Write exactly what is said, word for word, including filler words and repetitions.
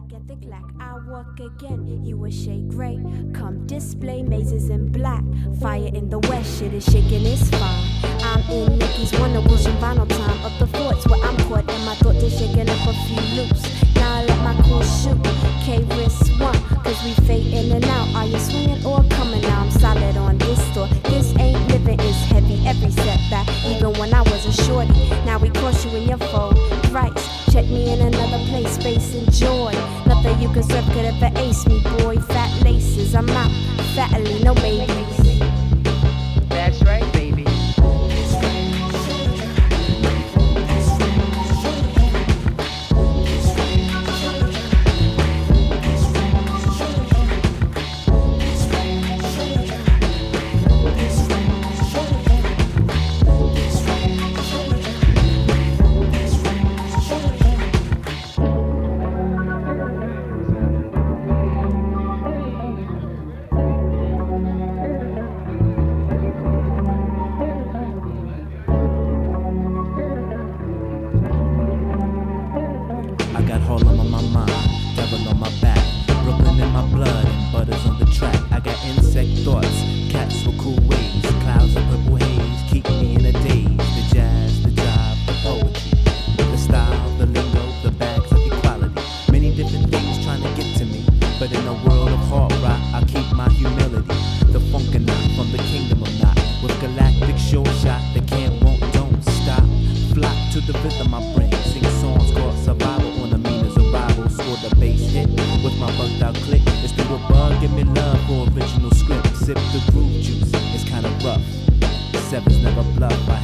work ethic lack. I walk again, you a shade gray. Come display mazes in black. Fire in the west, shit is shaking, it's fine. I'm in Nicky's Wonder Vision vinyl time of the forts where I'm caught and my thoughts are shaking up a few loops. Now I let my cool shoot. K-Risk one, cause we fade in and out. Are you swinging or coming out? I'm solid on this store. This ain't living, it's heavy. Every setback, even when I was a shorty. Now we cross you in your foe. Thrice, check me in another place, space and joy. Nothing you can serve could ever ace me, boy. Fat laces, I'm out. Fatly, no babies. That's right, baby. Give me love for original script. Sip the groove juice, it's kinda rough. Sevens never bluff.